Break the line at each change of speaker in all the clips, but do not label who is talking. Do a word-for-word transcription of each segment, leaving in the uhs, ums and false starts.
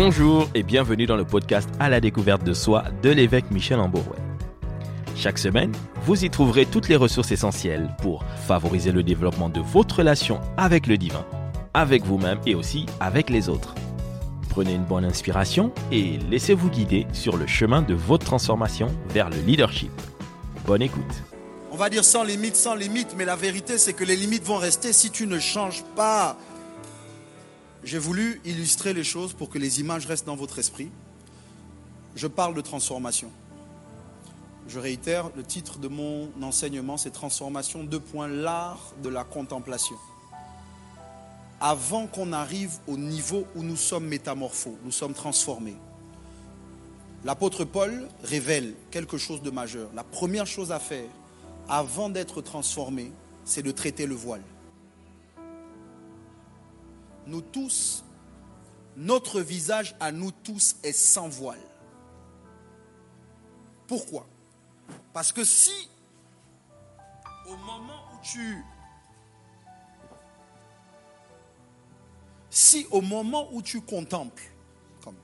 Bonjour et bienvenue dans le podcast À la découverte de soi de l'évêque Michel Amborouet. Chaque semaine, vous y trouverez toutes les ressources essentielles pour favoriser le développement de votre relation avec le divin, avec vous-même et aussi avec les autres. Prenez une bonne inspiration et laissez-vous guider sur le chemin de votre transformation vers le leadership. Bonne écoute.
On va dire sans limite, sans limite, mais la vérité c'est que les limites vont rester si tu ne changes pas. J'ai voulu illustrer les choses pour que les images restent dans votre esprit. Je parle de transformation. Je réitère, le titre de mon enseignement, c'est Transformation, deux points, l'art de la contemplation. Avant qu'on arrive au niveau où nous sommes métamorphos, nous sommes transformés, l'apôtre Paul révèle quelque chose de majeur. La première chose à faire, avant d'être transformé, c'est de traiter le voile. Nous tous, notre visage à nous tous est sans voile. Pourquoi ? Parce que si, au moment où tu... Si au moment où tu contemples, comme...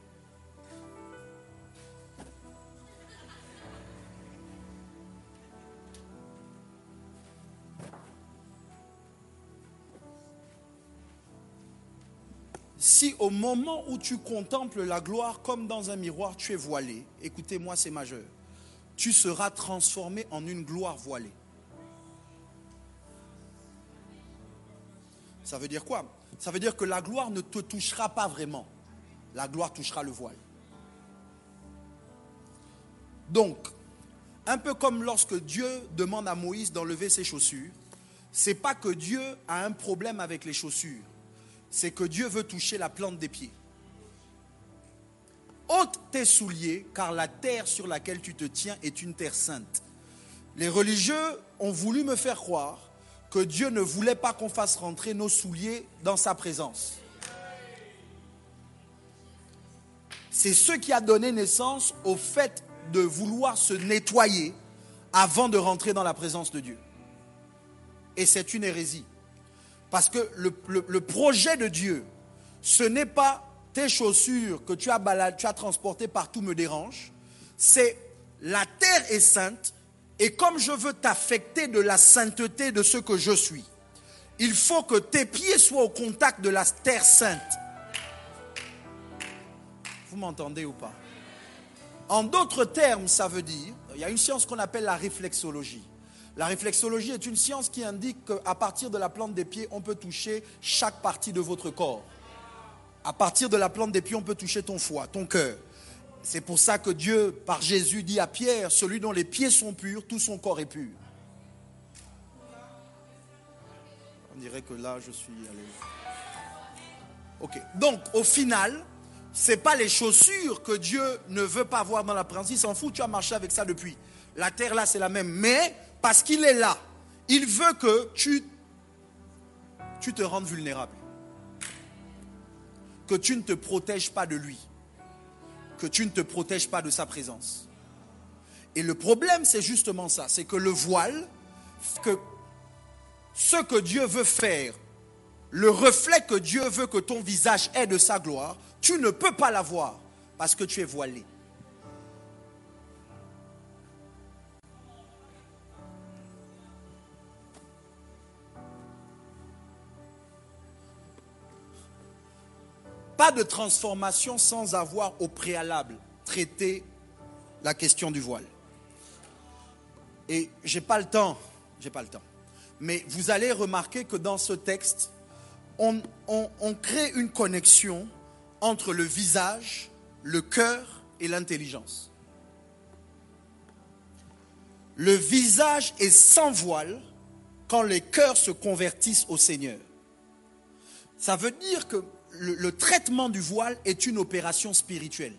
Si au moment où tu contemples la gloire comme dans un miroir, tu es voilé, écoutez-moi, c'est majeur, tu seras transformé en une gloire voilée. Ça veut dire quoi ? Ça veut dire que la gloire ne te touchera pas vraiment. La gloire touchera le voile. Donc, un peu comme lorsque Dieu demande à Moïse d'enlever ses chaussures, c'est pas que Dieu a un problème avec les chaussures. C'est que Dieu veut toucher la plante des pieds. Ôte tes souliers, car la terre sur laquelle tu te tiens est une terre sainte. Les religieux ont voulu me faire croire que Dieu ne voulait pas qu'on fasse rentrer nos souliers dans sa présence. C'est ce qui a donné naissance au fait de vouloir se nettoyer avant de rentrer dans la présence de Dieu. Et c'est une hérésie. Parce que le, le, le projet de Dieu, ce n'est pas tes chaussures que tu as baladées, tu as transportées partout me dérange. C'est la terre est sainte et comme je veux t'affecter de la sainteté de ce que je suis, il faut que tes pieds soient au contact de la terre sainte. Vous m'entendez ou pas? En d'autres termes, ça veut dire, il y a une science qu'on appelle la réflexologie. La réflexologie est une science qui indique qu'à partir de la plante des pieds, on peut toucher chaque partie de votre corps. À partir de la plante des pieds, on peut toucher ton foie, ton cœur. C'est pour ça que Dieu, par Jésus, dit à Pierre, celui dont les pieds sont purs, tout son corps est pur. On dirait que là, je suis allé. Ok. Donc, au final, ce n'est pas les chaussures que Dieu ne veut pas voir dans la présence. Il s'en fout, tu as marché avec ça depuis. La terre là, c'est la même. Mais, parce qu'il est là, il veut que tu, tu te rendes vulnérable. Que tu ne te protèges pas de lui. Que tu ne te protèges pas de sa présence. Et le problème, c'est justement ça. C'est que le voile, que ce que Dieu veut faire, le reflet que Dieu veut que ton visage ait de sa gloire, tu ne peux pas l'avoir parce que tu es voilé. Pas de transformation sans avoir au préalable traité la question du voile. Et j'ai pas le temps, j'ai pas le temps. Mais vous allez remarquer que dans ce texte, on, on, on crée une connexion entre le visage, le cœur et l'intelligence. Le visage est sans voile quand les cœurs se convertissent au Seigneur. Ça veut dire que Le, le traitement du voile est une opération spirituelle.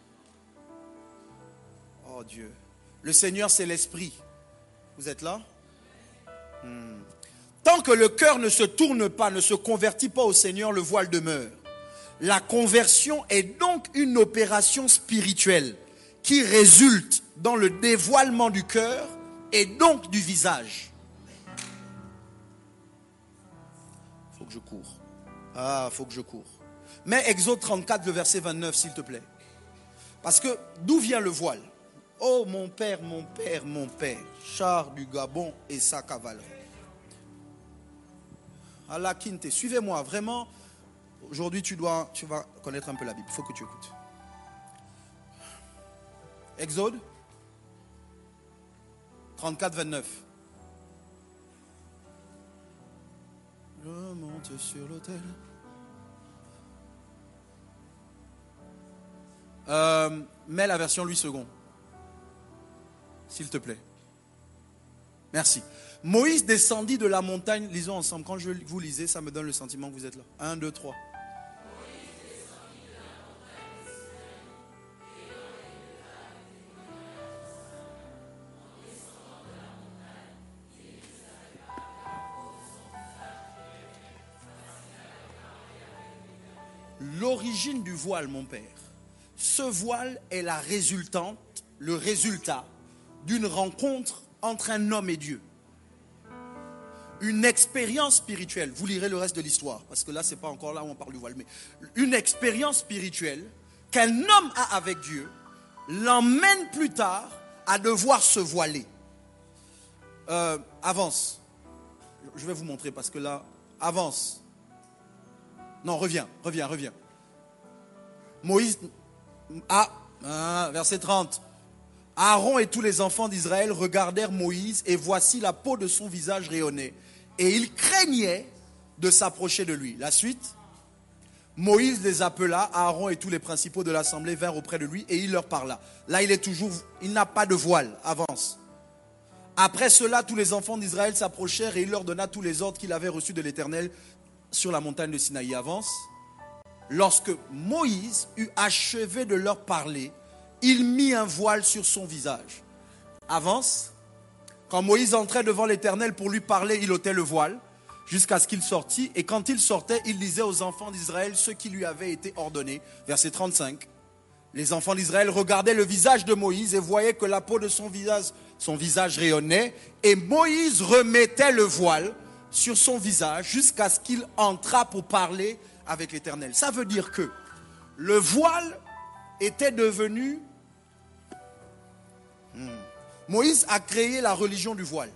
Oh Dieu. Le Seigneur, c'est l'esprit. Vous êtes là? hmm. Tant que le cœur ne se tourne pas, ne se convertit pas au Seigneur, le voile demeure. La conversion est donc une opération spirituelle qui résulte dans le dévoilement du cœur et donc du visage. Il faut que je cours. Ah, il faut que je cours. Mets Exode trente-quatre, le verset vingt-neuf, s'il te plaît. Parce que d'où vient le voile? Oh mon père, mon père, mon père, char du Gabon et sa cavalerie. Allah Kinte, suivez-moi, vraiment. Aujourd'hui, tu dois, tu vas connaître un peu la Bible. Il faut que tu écoutes. Exode trente-quatre, vingt-neuf. Je monte sur l'autel. Euh, mets la version Louis second. S'il te plaît. Merci. Moïse descendit de la montagne. Lisons ensemble. Quand je vous lisez, ça me donne le sentiment que vous êtes là. Un, deux, trois. L'origine du voile, mon père. Ce voile est la résultante, le résultat d'une rencontre entre un homme et Dieu. Une expérience spirituelle. Vous lirez le reste de l'histoire, parce que là, ce n'est pas encore là où on parle du voile. Mais une expérience spirituelle qu'un homme a avec Dieu l'emmène plus tard à devoir se voiler. Euh, avance. Je vais vous montrer, parce que là, avance. Non, reviens, reviens, reviens. Moïse, ah, ah, verset trente. Aaron et tous les enfants d'Israël regardèrent Moïse et voici la peau de son visage rayonnait. Et ils craignaient de s'approcher de lui. La suite. Moïse les appela, Aaron et tous les principaux de l'assemblée vinrent auprès de lui et il leur parla. Là, il est toujours, il n'a pas de voile. Avance. Après cela, tous les enfants d'Israël s'approchèrent et il leur donna tous les ordres qu'il avait reçus de l'Éternel sur la montagne de Sinaï. Avance. Lorsque Moïse eut achevé de leur parler, il mit un voile sur son visage. Avance. Quand Moïse entrait devant l'Éternel pour lui parler, il ôtait le voile jusqu'à ce qu'il sortît. Et quand il sortait, il disait aux enfants d'Israël ce qui lui avait été ordonné. Verset trente-cinq. Les enfants d'Israël regardaient le visage de Moïse et voyaient que la peau de son visage, son visage rayonnait. Et Moïse remettait le voile sur son visage jusqu'à ce qu'il entrât pour parler avec l'Éternel. Ça veut dire que le voile était devenu... Hmm. Moïse a créé la religion du voile.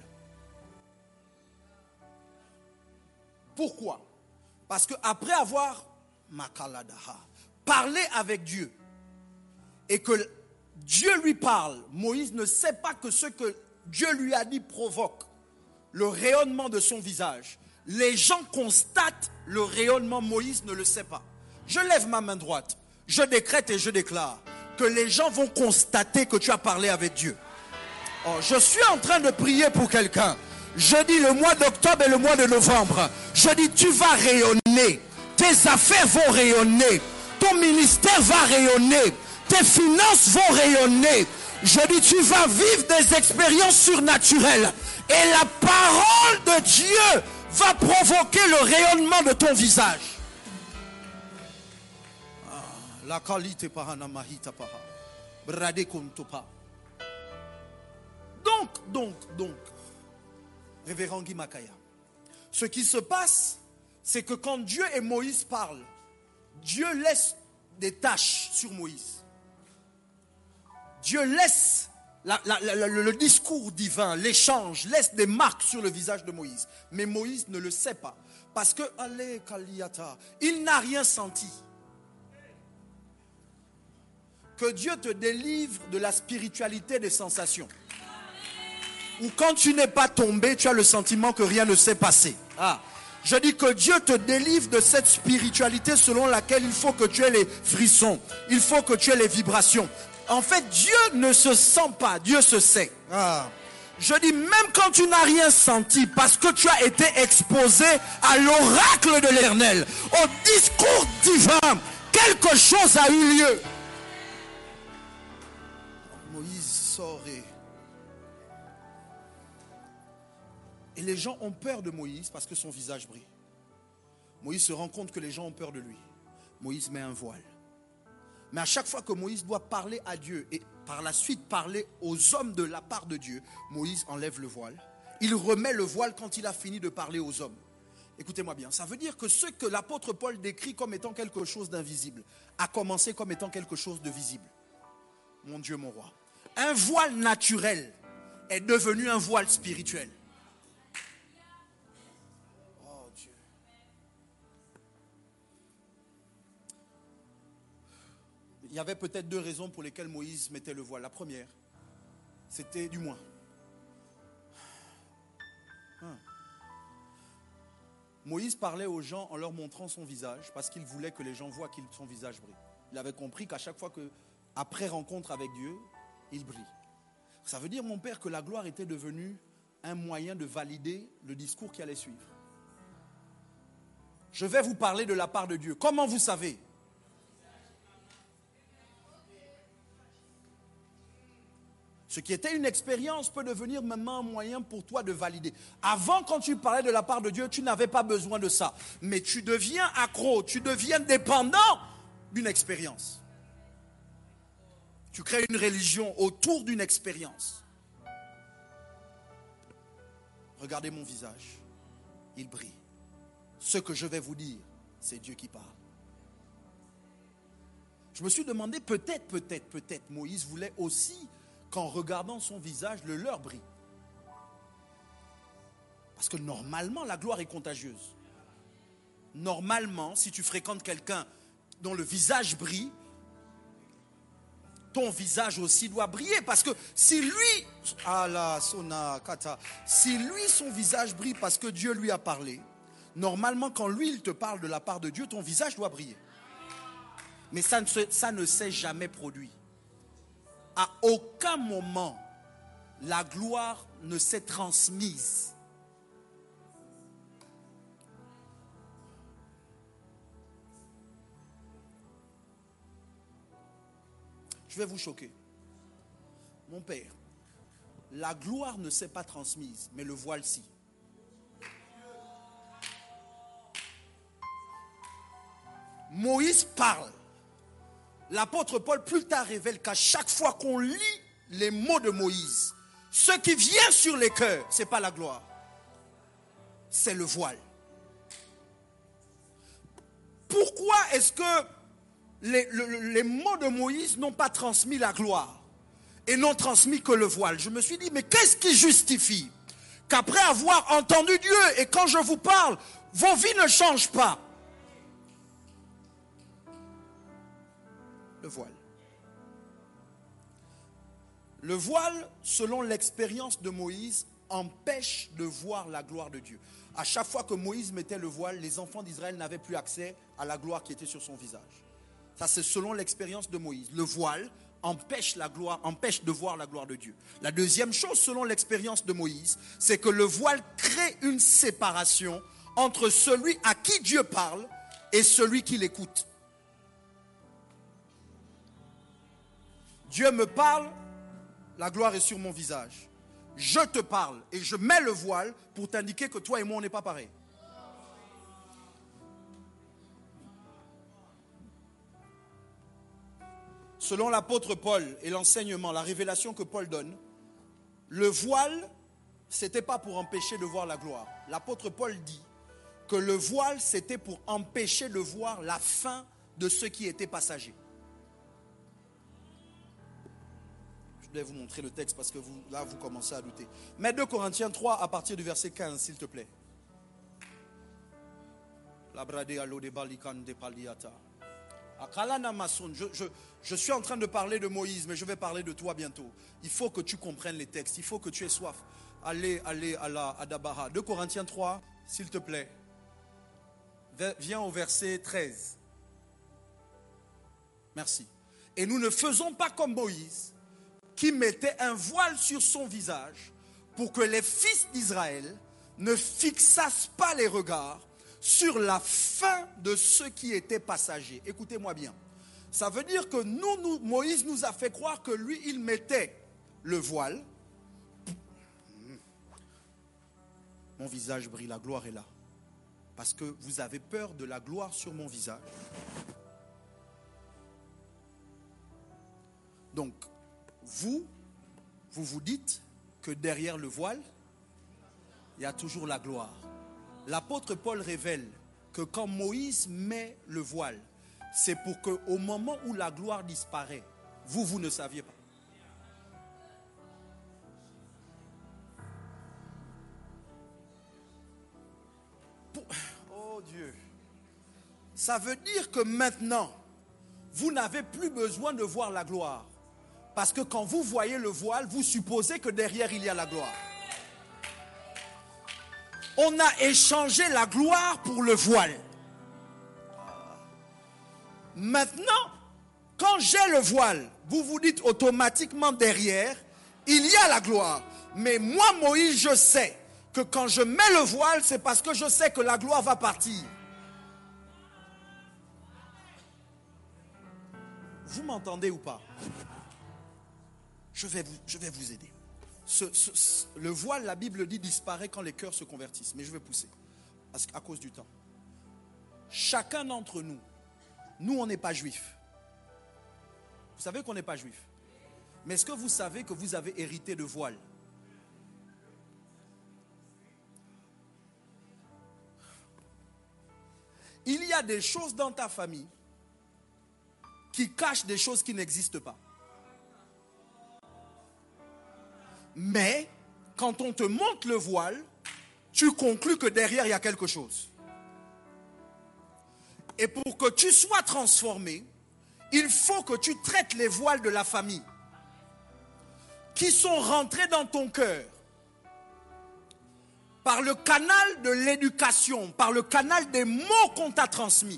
Pourquoi? Parce qu'après avoir parlé avec Dieu et que Dieu lui parle, Moïse ne sait pas que ce que Dieu lui a dit provoque le rayonnement de son visage. Les gens constatent le rayonnement, Moïse ne le sait pas. Je lève ma main droite, je décrète et je déclare que les gens vont constater que tu as parlé avec Dieu. Oh, je suis en train de prier pour quelqu'un. Je dis le mois d'octobre et le mois de novembre. Je dis tu vas rayonner. Tes affaires vont rayonner. Ton ministère va rayonner. Tes finances vont rayonner. Je dis tu vas vivre des expériences surnaturelles. Et la parole de Dieu va provoquer le rayonnement de ton visage. La qualité pahanamahita paha. Brade kuntupa. Donc, donc, donc, révérend Guy Makaya, ce qui se passe, c'est que quand Dieu et Moïse parlent, Dieu laisse des taches sur Moïse. Dieu laisse la, la, la, le, le discours divin, l'échange, laisse des marques sur le visage de Moïse. Mais Moïse ne le sait pas. Parce que, allez, Kaliyata, il n'a rien senti. Que Dieu te délivre de la spiritualité des sensations. Ou quand tu n'es pas tombé, tu as le sentiment que rien ne s'est passé. Ah. Je dis que Dieu te délivre de cette spiritualité selon laquelle il faut que tu aies les frissons. Il faut que tu aies les vibrations. En fait, Dieu ne se sent pas, Dieu se sait. Ah. Je dis même quand tu n'as rien senti, parce que tu as été exposé à l'oracle de l'Éternel, au discours divin, quelque chose a eu lieu. Moïse sort et... Et les gens ont peur de Moïse parce que son visage brille. Moïse se rend compte que les gens ont peur de lui. Moïse met un voile. Mais à chaque fois que Moïse doit parler à Dieu et par la suite parler aux hommes de la part de Dieu, Moïse enlève le voile. Il remet le voile quand il a fini de parler aux hommes. Écoutez-moi bien, ça veut dire que ce que l'apôtre Paul décrit comme étant quelque chose d'invisible a commencé comme étant quelque chose de visible. Mon Dieu, mon roi. Un voile naturel est devenu un voile spirituel. Oh Dieu. Il y avait peut-être deux raisons pour lesquelles Moïse mettait le voile. La première, c'était du moins. Hein. Moïse parlait aux gens en leur montrant son visage parce qu'il voulait que les gens voient que son visage brille. Il avait compris qu'à chaque fois que, après rencontre avec Dieu, il brille. Ça veut dire, mon père, que la gloire était devenue un moyen de valider le discours qui allait suivre. Je vais vous parler de la part de Dieu. Comment vous savez? Ce qui était une expérience peut devenir maintenant un moyen pour toi de valider. Avant, quand tu parlais de la part de Dieu, tu n'avais pas besoin de ça. Mais tu deviens accro, tu deviens dépendant d'une expérience. Tu crées une religion autour d'une expérience. Regardez mon visage, il brille. Ce que je vais vous dire, c'est Dieu qui parle. Je me suis demandé, peut-être, peut-être, peut-être, Moïse voulait aussi qu'en regardant son visage, le leur brille. Parce que normalement, la gloire est contagieuse. Normalement, si tu fréquentes quelqu'un dont le visage brille, ton visage aussi doit briller. Parce que si lui, Allah, Sona, Kata, si lui, son visage brille parce que Dieu lui a parlé, normalement, quand lui, il te parle de la part de Dieu, ton visage doit briller. Mais ça ne, ça ne s'est jamais produit. À aucun moment, la gloire ne s'est transmise. Je vais vous choquer. Mon père, la gloire ne s'est pas transmise, mais le voile si. Moïse parle. L'apôtre Paul plus tard révèle qu'à chaque fois qu'on lit les mots de Moïse, ce qui vient sur les cœurs, ce n'est pas la gloire, c'est le voile. Pourquoi est-ce que les, les, les mots de Moïse n'ont pas transmis la gloire et n'ont transmis que le voile? Je me suis dit, mais qu'est-ce qui justifie qu'après avoir entendu Dieu et quand je vous parle, vos vies ne changent pas? Le voile. Le voile, selon l'expérience de Moïse, empêche de voir la gloire de Dieu. À chaque fois que Moïse mettait le voile, les enfants d'Israël n'avaient plus accès à la gloire qui était sur son visage. Ça, c'est selon l'expérience de Moïse. Le voile empêche la gloire, empêche de voir la gloire de Dieu. La deuxième chose, selon l'expérience de Moïse, c'est que le voile crée une séparation entre celui à qui Dieu parle et celui qui l'écoute. Dieu me parle, la gloire est sur mon visage. Je te parle et je mets le voile pour t'indiquer que toi et moi, on n'est pas pareil. Selon l'apôtre Paul et l'enseignement, la révélation que Paul donne, le voile, ce n'était pas pour empêcher de voir la gloire. L'apôtre Paul dit que le voile, c'était pour empêcher de voir la fin de ce qui était passager. Je vais vous montrer le texte parce que vous, là, vous commencez à douter. Mets deux Corinthiens trois à partir du verset quinze, s'il te plaît. Je, je, je suis en train de parler de Moïse, mais je vais parler de toi bientôt. Il faut que tu comprennes les textes. Il faut que tu aies soif. Allez, allez, Allah, Adabaha. deux Corinthiens trois, s'il te plaît. Viens au verset treize. Merci. Et nous ne faisons pas comme Moïse, qui mettait un voile sur son visage pour que les fils d'Israël ne fixassent pas les regards sur la fin de ce qui était passager. Écoutez-moi bien. Ça veut dire que nous, nous, Moïse nous a fait croire que lui, il mettait le voile. Mon visage brille, la gloire est là. Parce que vous avez peur de la gloire sur mon visage. Donc, vous, vous vous dites que derrière le voile, il y a toujours la gloire. L'apôtre Paul révèle que quand Moïse met le voile, c'est pour qu'au moment où la gloire disparaît, vous, vous ne saviez pas. Pour... Oh Dieu. Ça veut dire que maintenant, vous n'avez plus besoin de voir la gloire. Parce que quand vous voyez le voile, vous supposez que derrière il y a la gloire. On a échangé la gloire pour le voile. Maintenant, quand j'ai le voile, vous vous dites automatiquement derrière, il y a la gloire. Mais moi, Moïse, je sais que quand je mets le voile, c'est parce que je sais que la gloire va partir. Vous m'entendez ou pas? Je vais vous, je vais vous aider. Ce, ce, ce, le voile, la Bible dit, disparaît quand les cœurs se convertissent. Mais je vais pousser, parce, à cause du temps. Chacun d'entre nous, nous on n'est pas juifs. Vous savez qu'on n'est pas juifs. Mais est-ce que vous savez que vous avez hérité de voile? Il y a des choses dans ta famille qui cachent des choses qui n'existent pas. Mais, quand on te montre le voile, tu conclus que derrière, il y a quelque chose. Et pour que tu sois transformé, il faut que tu traites les voiles de la famille qui sont rentrés dans ton cœur par le canal de l'éducation, par le canal des mots qu'on t'a transmis.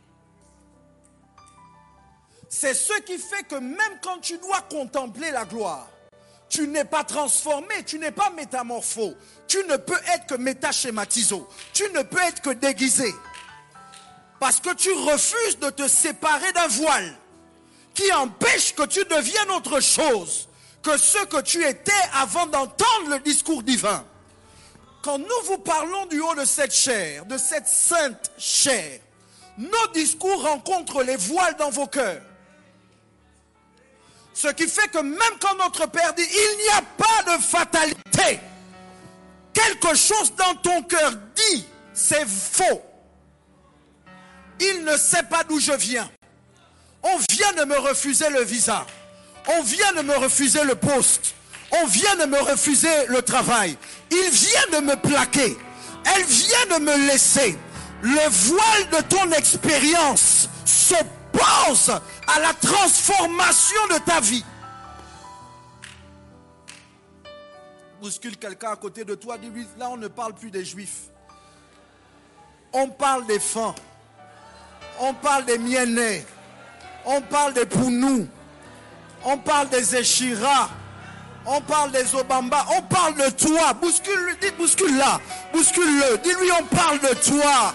C'est ce qui fait que même quand tu dois contempler la gloire, tu n'es pas transformé, tu n'es pas métamorpho. Tu ne peux être que métaschématiso. Tu ne peux être que déguisé. Parce que tu refuses de te séparer d'un voile qui empêche que tu deviennes autre chose que ce que tu étais avant d'entendre le discours divin. Quand nous vous parlons du haut de cette chair, de cette sainte chair, nos discours rencontrent les voiles dans vos cœurs. Ce qui fait que même quand notre Père dit, il n'y a pas de fatalité, quelque chose dans ton cœur dit, c'est faux. Il ne sait pas d'où je viens. On vient de me refuser le visa. On vient de me refuser le poste. On vient de me refuser le travail. Il vient de me plaquer. Elle vient de me laisser. Le voile de ton expérience s'oppose à la transformation de ta vie. Bouscule quelqu'un à côté de toi, dis-lui, là on ne parle plus des juifs. On parle des Fans. On parle des Mienais. On parle des Pounou. On parle des Eshira. On parle des Obamba. On parle de toi. Bouscule-le, dis bouscule-la. Bouscule-le. Dis-lui, on parle de toi.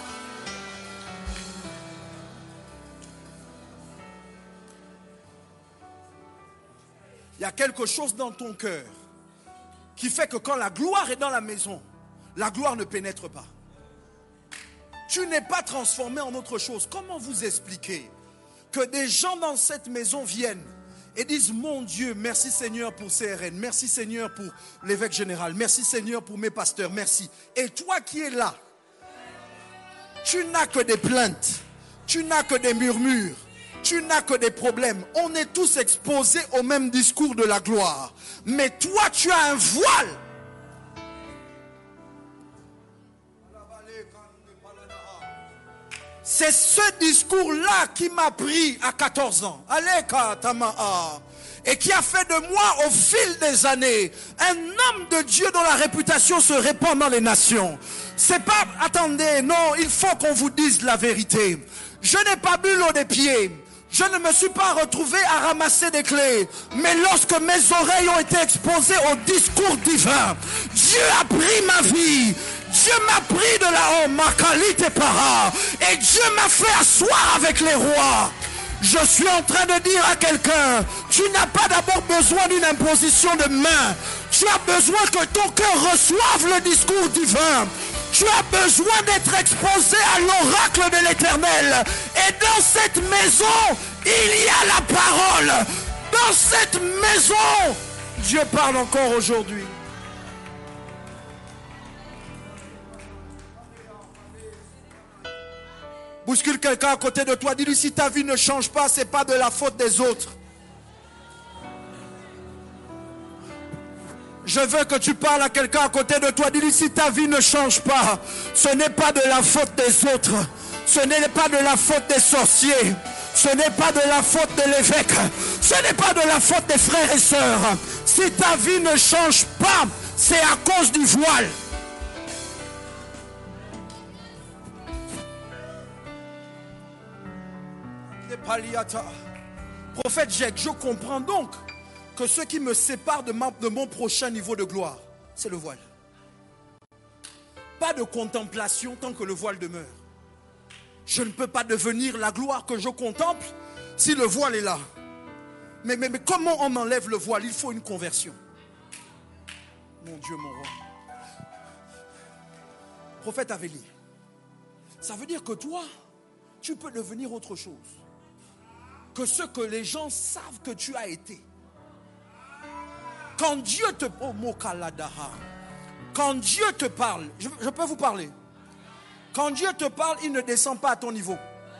Il y a quelque chose dans ton cœur qui fait que quand la gloire est dans la maison, la gloire ne pénètre pas. Tu n'es pas transformé en autre chose. Comment vous expliquer que des gens dans cette maison viennent et disent, mon Dieu, merci Seigneur pour C R N, merci Seigneur pour l'évêque général, merci Seigneur pour mes pasteurs, merci. Et toi qui es là, tu n'as que des plaintes, tu n'as que des murmures, tu n'as que des problèmes. On est tous exposés au même discours de la gloire. Mais toi, tu as un voile. C'est ce discours-là qui m'a pris à quatorze ans. Aleka Tama'a. Et qui a fait de moi, au fil des années, un homme de Dieu dont la réputation se répand dans les nations. C'est pas, attendez, non, il faut qu'on vous dise la vérité. Je n'ai pas bu l'eau des pieds. Je ne me suis pas retrouvé à ramasser des clés. Mais lorsque mes oreilles ont été exposées au discours divin, Dieu a pris ma vie. Dieu m'a pris de là-haut, ma qualité para. Et Dieu m'a fait asseoir avec les rois. Je suis en train de dire à quelqu'un, tu n'as pas d'abord besoin d'une imposition de main. Tu as besoin que ton cœur reçoive le discours divin. Tu as besoin d'être exposé à l'oracle de l'Éternel. Et dans cette maison, il y a la parole. Dans cette maison, Dieu parle encore aujourd'hui. Bouscule quelqu'un à côté de toi. Dis-lui, si ta vie ne change pas, ce n'est pas de la faute des autres. Je veux que tu parles à quelqu'un à côté de toi. Dis-lui, si ta vie ne change pas, ce n'est pas de la faute des autres. Ce n'est pas de la faute des sorciers. Ce n'est pas de la faute de l'évêque. Ce n'est pas de la faute des frères et sœurs. Si ta vie ne change pas, c'est à cause du voile. Prophète Jacques, je comprends donc que ce qui me sépare de, ma, de mon prochain niveau de gloire, c'est le voile. Pas de contemplation tant que le voile demeure. Je ne peux pas devenir la gloire que je contemple si le voile est là. Mais, mais, mais comment on enlève le voile? Il faut une conversion. Mon Dieu, mon roi. Prophète Avélie, ça veut dire que toi, tu peux devenir autre chose que ce que les gens savent que tu as été. Quand Dieu te... Oh, quand Dieu te parle, je, je peux vous parler. Quand Dieu te parle, il ne descend pas à ton niveau.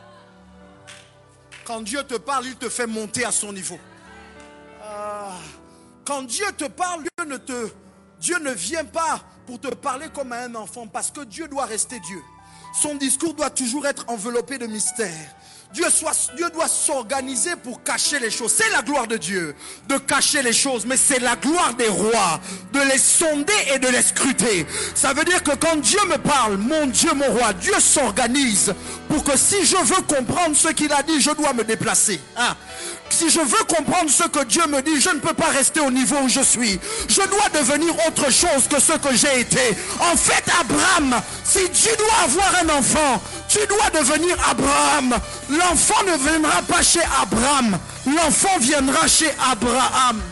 Quand Dieu te parle, il te fait monter à son niveau. Ah, quand Dieu te parle, Dieu ne, te, Dieu ne vient pas pour te parler comme à un enfant, parce que Dieu doit rester Dieu. Son discours doit toujours être enveloppé de mystère. Dieu, soit, Dieu doit s'organiser pour cacher les choses. C'est la gloire de Dieu de cacher les choses, mais c'est la gloire des rois de les sonder et de les scruter. Ça veut dire que quand Dieu me parle, mon Dieu, mon roi, Dieu s'organise pour que si je veux comprendre ce qu'il a dit, je dois me déplacer. Hein? Si je veux comprendre ce que Dieu me dit, je ne peux pas rester au niveau où je suis. Je dois devenir autre chose que ce que j'ai été. En fait, Abraham, si tu dois avoir un enfant, tu dois devenir Abraham. L'enfant ne viendra pas chez Abraham. L'enfant viendra chez Abraham.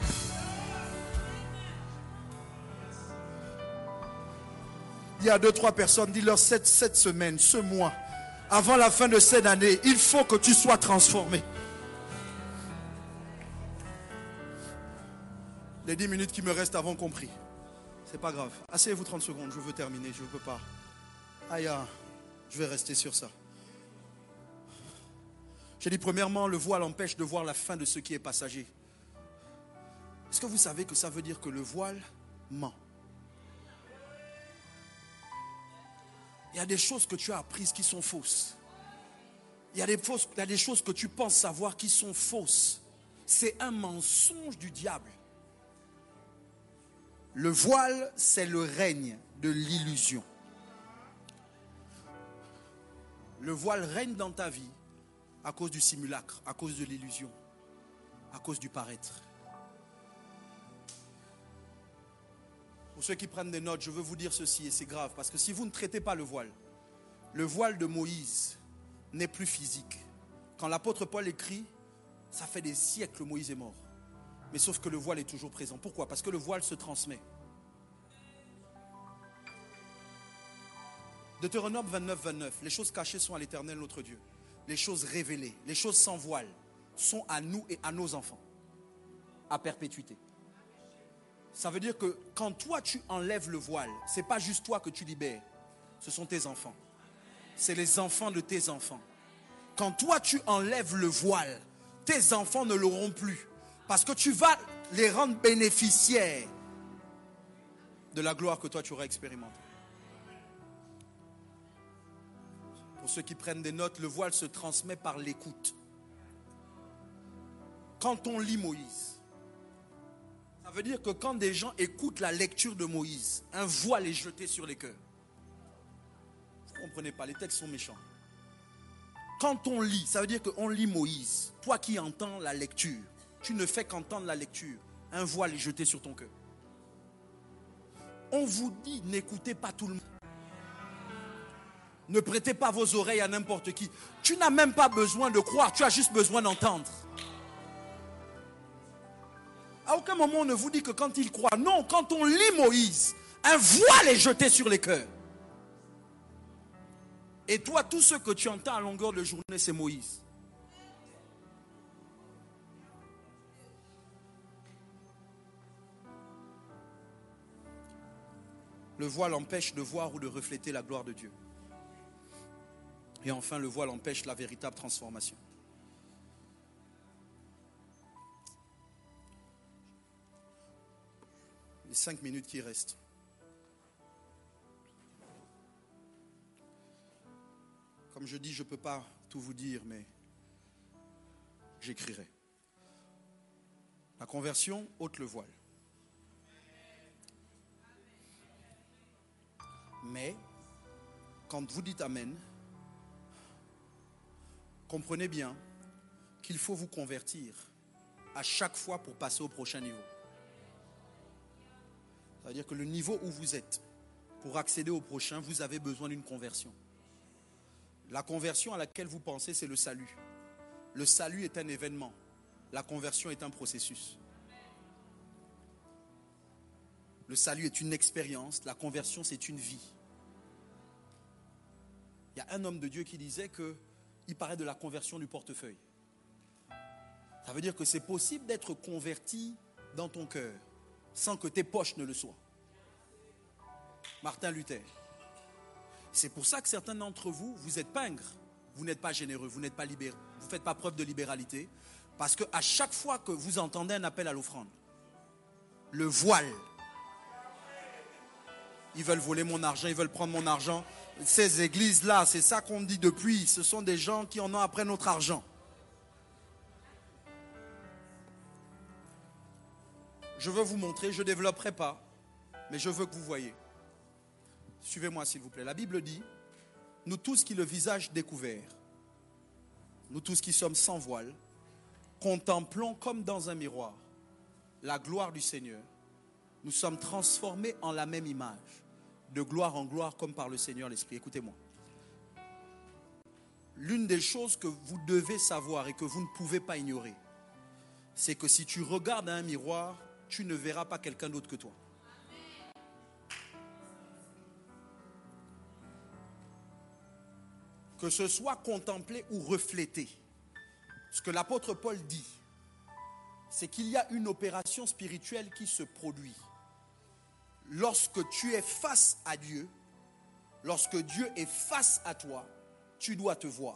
Il y a deux, trois personnes, dis-leur cette, cette semaine, ce mois, avant la fin de cette année, il faut que tu sois transformé. Les dix minutes qui me restent avant compris. C'est pas grave. Asseyez-vous trente secondes, je veux terminer, je ne peux pas. Aïe, je vais rester sur ça. J'ai dit premièrement, le voile empêche de voir la fin de ce qui est passager. Est-ce que vous savez que ça veut dire que le voile ment? Il y a des choses que tu as apprises qui sont fausses. Il y a des, fausses, il y a des choses que tu penses savoir qui sont fausses. C'est un mensonge du diable. Le voile, c'est le règne de l'illusion. Le voile règne dans ta vie à cause du simulacre, à cause de l'illusion, à cause du paraître. Pour ceux qui prennent des notes, je veux vous dire ceci, et c'est grave, parce que si vous ne traitez pas le voile, le voile de Moïse n'est plus physique. Quand l'apôtre Paul écrit, ça fait des siècles que Moïse est mort. Mais sauf que le voile est toujours présent. Pourquoi? Parce que le voile se transmet. Deutéronome vingt-neuf, vingt-neuf. Les choses cachées sont à l'Éternel notre Dieu. Les choses révélées, les choses sans voile sont à nous et à nos enfants. À perpétuité. Ça veut dire que quand toi tu enlèves le voile, ce n'est pas juste toi que tu libères. Ce sont tes enfants. C'est les enfants de tes enfants. Quand toi tu enlèves le voile, tes enfants ne l'auront plus. Parce que tu vas les rendre bénéficiaires de la gloire que toi tu auras expérimentée. Pour ceux qui prennent des notes, le voile se transmet par l'écoute. Quand on lit Moïse, ça veut dire que quand des gens écoutent la lecture de Moïse, un voile est jeté sur les cœurs. Vous ne comprenez pas, les textes sont méchants. Quand on lit, ça veut dire qu'on lit Moïse. Toi qui entends la lecture, tu ne fais qu'entendre la lecture. Un voile est jeté sur ton cœur. On vous dit, n'écoutez pas tout le monde. Ne prêtez pas vos oreilles à n'importe qui. Tu n'as même pas besoin de croire, tu as juste besoin d'entendre. À aucun moment on ne vous dit que quand il croit. Non, quand on lit Moïse, un voile est jeté sur les cœurs. Et toi, tout ce que tu entends à longueur de journée, c'est Moïse. Le voile empêche de voir ou de refléter la gloire de Dieu. Et enfin, le voile empêche la véritable transformation. Les cinq minutes qui restent. Comme je dis, je ne peux pas tout vous dire, mais j'écrirai. La conversion ôte le voile. Mais, quand vous dites Amen, comprenez bien qu'il faut vous convertir à chaque fois pour passer au prochain niveau. C'est-à-dire que le niveau où vous êtes, pour accéder au prochain, vous avez besoin d'une conversion. La conversion à laquelle vous pensez, c'est le salut. Le salut est un événement. La conversion est un processus. Le salut est une expérience. La conversion, c'est une vie. Il y a un homme de Dieu qui disait qu'il parlait de la conversion du portefeuille. Ça veut dire que c'est possible d'être converti dans ton cœur sans que tes poches ne le soient. Martin Luther. C'est pour ça que certains d'entre vous, vous êtes pingres, vous n'êtes pas généreux, vous n'êtes pas libérés, vous ne faites pas preuve de libéralité, parce qu'à chaque fois que vous entendez un appel à l'offrande, le voile, ils veulent voler mon argent, ils veulent prendre mon argent. Ces églises-là, c'est ça qu'on dit depuis, ce sont des gens qui en ont après notre argent. Je veux vous montrer, je ne développerai pas, mais je veux que vous voyez. Suivez-moi s'il vous plaît. La Bible dit, nous tous qui le visage découvert, nous tous qui sommes sans voile, contemplons comme dans un miroir la gloire du Seigneur. Nous sommes transformés en la même image, de gloire en gloire comme par le Seigneur l'Esprit. Écoutez-moi. L'une des choses que vous devez savoir et que vous ne pouvez pas ignorer, c'est que si tu regardes à un miroir, tu ne verras pas quelqu'un d'autre que toi. Que ce soit contemplé ou reflété. Ce que l'apôtre Paul dit, c'est qu'il y a une opération spirituelle qui se produit. Lorsque tu es face à Dieu, lorsque Dieu est face à toi, tu dois te voir.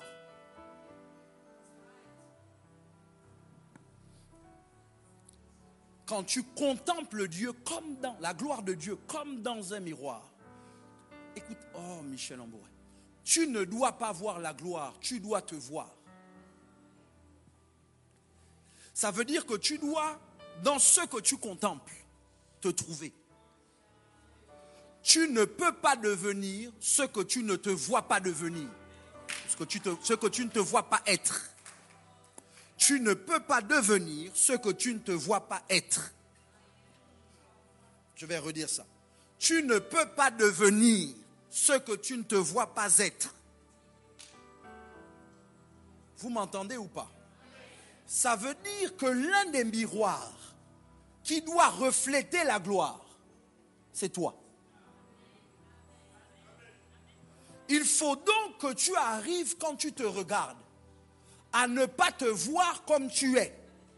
Quand tu contemples Dieu comme dans la gloire de Dieu, comme dans un miroir. Écoute, oh Michel Ambouret. Tu ne dois pas voir la gloire, tu dois te voir. Ça veut dire que tu dois, dans ce que tu contemples, te trouver. Tu ne peux pas devenir ce que tu ne te vois pas devenir. Ce que tu, te, ce que tu ne te vois pas être. Tu ne peux pas devenir ce que tu ne te vois pas être. Je vais redire ça. Tu ne peux pas devenir ce que tu ne te vois pas être. Vous m'entendez ou pas? Ça veut dire que l'un des miroirs qui doit refléter la gloire, c'est toi. Il faut donc que tu arrives quand tu te regardes à ne pas te voir comme tu es.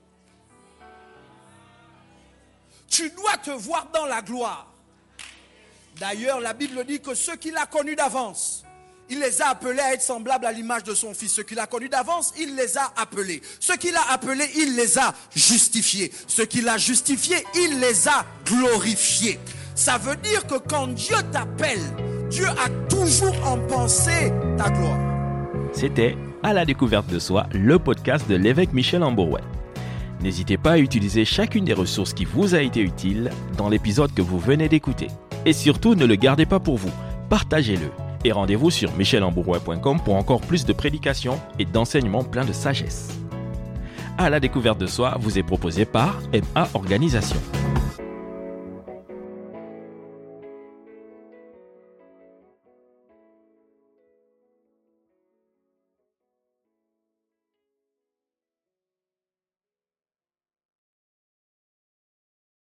Tu dois te voir dans la gloire. D'ailleurs, la Bible dit que ceux qu'il a connus d'avance, il les a appelés à être semblables à l'image de son Fils. Ceux qu'il a connus d'avance, il les a appelés. Ceux qu'il a appelés, il les a justifiés. Ceux qu'il a justifiés, il les a glorifiés. Ça veut dire que quand Dieu t'appelle, Dieu a toujours en pensée ta gloire.
C'était À la découverte de soi, le podcast de l'évêque Michel Ambouret. N'hésitez pas à utiliser chacune des ressources qui vous a été utile dans l'épisode que vous venez d'écouter. Et surtout, ne le gardez pas pour vous, partagez-le. Et rendez-vous sur michel ambouret point com pour encore plus de prédications et d'enseignements pleins de sagesse. À la découverte de soi vous est proposé par M A Organisation.